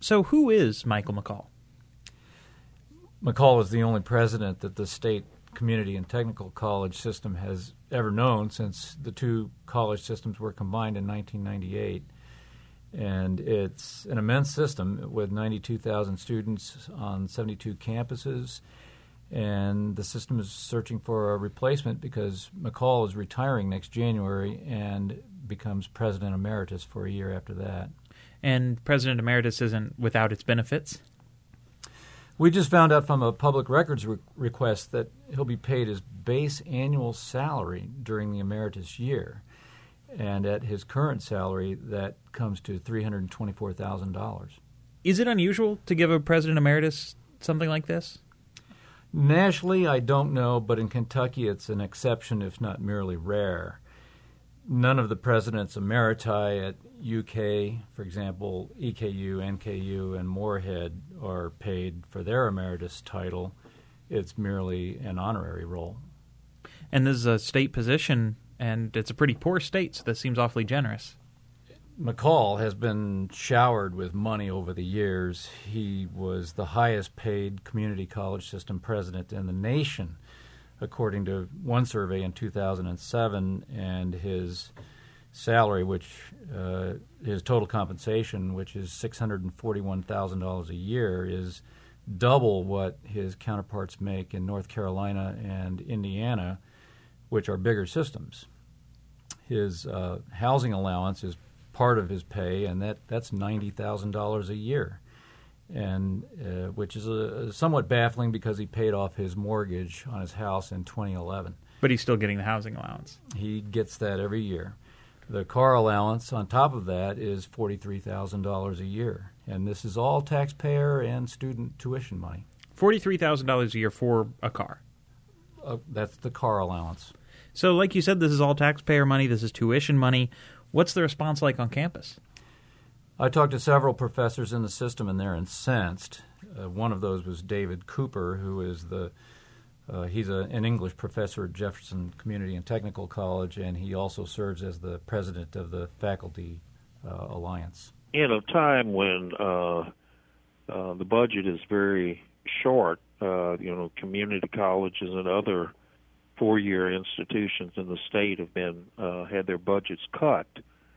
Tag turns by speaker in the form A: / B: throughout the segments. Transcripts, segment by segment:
A: So who is Michael McCall?
B: McCall is the only president that the state community and technical college system has ever known since the two college systems were combined in 1998. And it's an immense system with 92,000 students on 72 campuses. And the system is searching for a replacement because McCall is retiring next January and becomes president emeritus for a year after that.
A: And president emeritus isn't without its benefits?
B: We just found out from a public records request that he'll be paid his base annual salary during the emeritus year. And at his current salary, that comes to $324,000.
A: Is it unusual to give a president emeritus something like this?
B: Nationally, I don't know, but in Kentucky it's an exception, if not merely rare. None of the presidents emeriti at UK, for example, EKU, NKU, and Moorhead, are paid for their emeritus title. It's merely an honorary role.
A: And this is a state position, and it's a pretty poor state, so this seems awfully generous.
B: McCall has been showered with money over the years. He was the highest paid community college system president in the nation, according to one survey in 2007, and his salary, his total compensation, which is $641,000 a year, is double what his counterparts make in North Carolina and Indiana, which are bigger systems. His housing allowance is part of his pay, and that's $90,000 a year, and which is somewhat baffling because he paid off his mortgage on his house in 2011.
A: But he's still getting the housing allowance.
B: He gets that every year. The car allowance on top of that is $43,000 a year, and this is all taxpayer and student tuition money.
A: $43,000 a year for a car.
B: That's the car allowance.
A: So like you said, this is all taxpayer money, this is tuition money. What's the response like on campus?
B: I talked to several professors in the system, and they're incensed. One of those was David Cooper, who is he's an English professor at Jefferson Community and Technical College, and he also serves as the president of the Faculty Alliance.
C: In a time when the budget is very short, community colleges and other four-year institutions in the state have been had their budgets cut.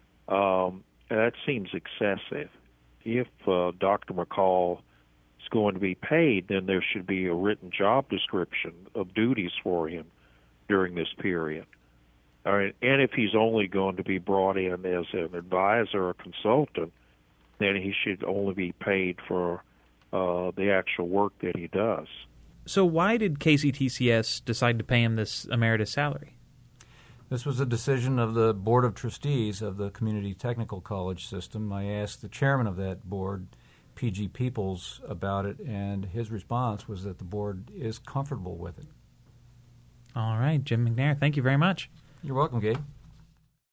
C: That seems excessive. If Dr. McCall is going to be paid, then there should be a written job description of duties for him during this period. All right, and if he's only going to be brought in as an advisor or consultant, then he should only be paid for the actual work that he does.
A: So why did KCTCS decide to pay him this emeritus salary?
B: This was a decision of the Board of Trustees of the Community Technical College system. I asked the chairman of that board, P.G. Peoples, about it, and his response was that the board is comfortable with it.
A: All right, Jim McNair, thank you very much.
B: You're welcome, Gabe.